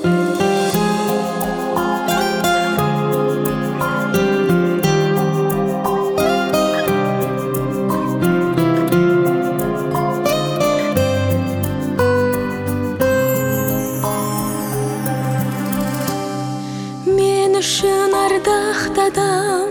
Үшін ардақтадам,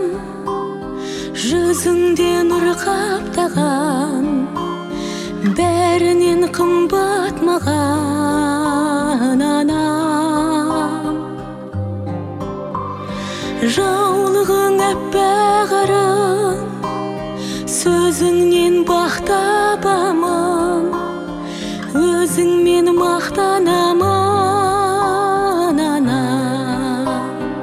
жүзіңден нұр қаптаған, бәрінен қымбат маған анам. Жаулығың әппақ арың, сөзіңнен бақ табамын, өзіңмен мақтанамын анам.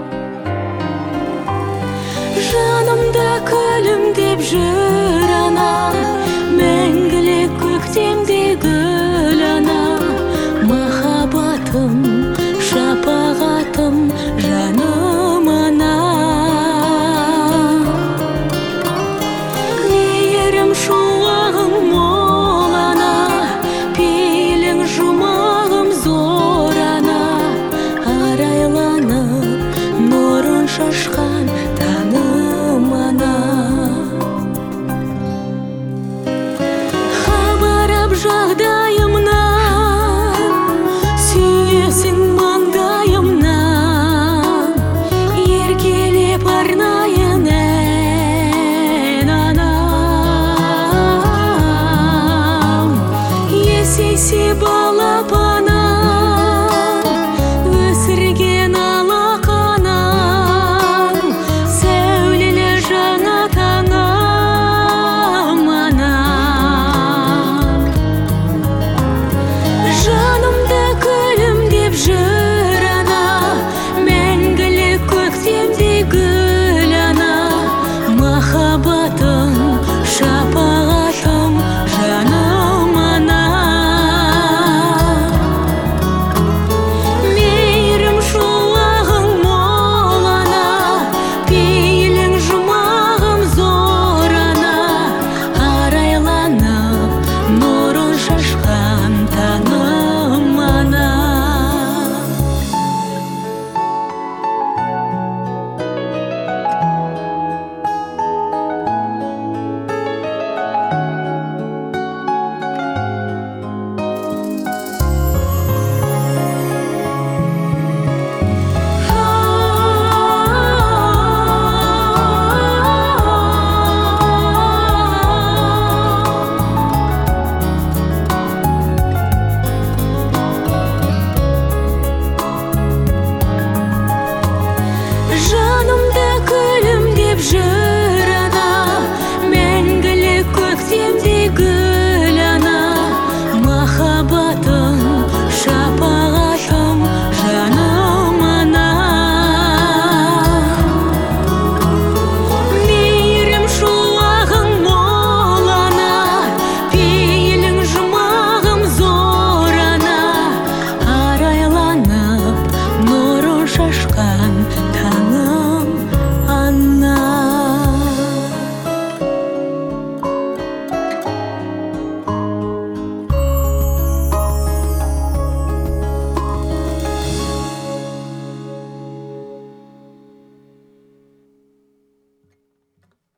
Жанымда күлімдеп жүр ана, мәңгілік көктемде гүл ана. Махаббатым, шапағатым, жаным ана. Мейірім шуағым мол ана, пейілің жұмағым зор ана. Арайланып нұрын шашқан таңым ана. Хабарап жағдайымнан, сүйесің маңдайымнан, еркелеп арнайын ән анам. Есейсе балапан